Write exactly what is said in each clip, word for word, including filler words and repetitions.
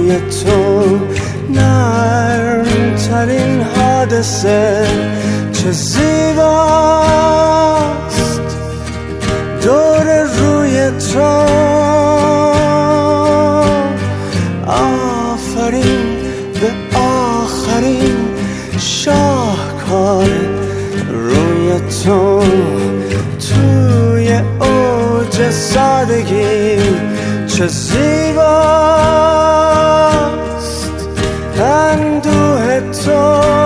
روی تو نرم ترین حادثه چه زیباست دور روی تو آفرین به آخرین شاهکار روی تو توی اوج سادگی چه زیباست اندوه تو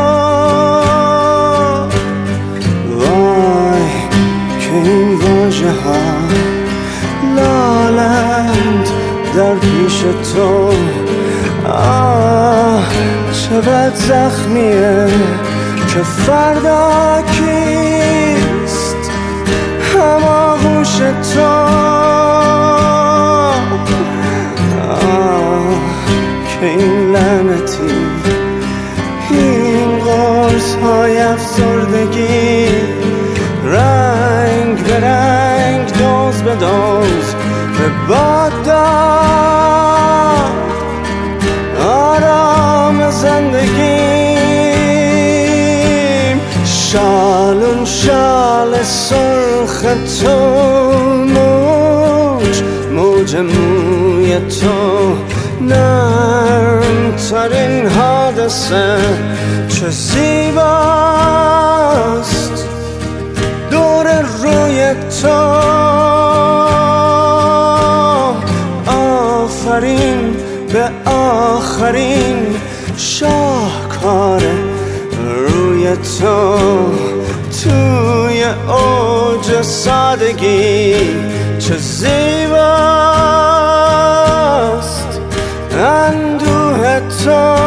وای که این واژه ها لالند در پیش تو آه چه بد زخمیه که فردا کیست هماغوش تو آه که این لعنتی این قرص های افسردگی رنگ به رنگ دوز به دوز به باد داد آرام زندگیم شالون شال سرخ تو موج موج موی تو نرم ترین حادثه چه زیباست دور روی تو آفرین به آخرین شاهکار روی تو توی اوج سادگی چه زیباست اندوه تو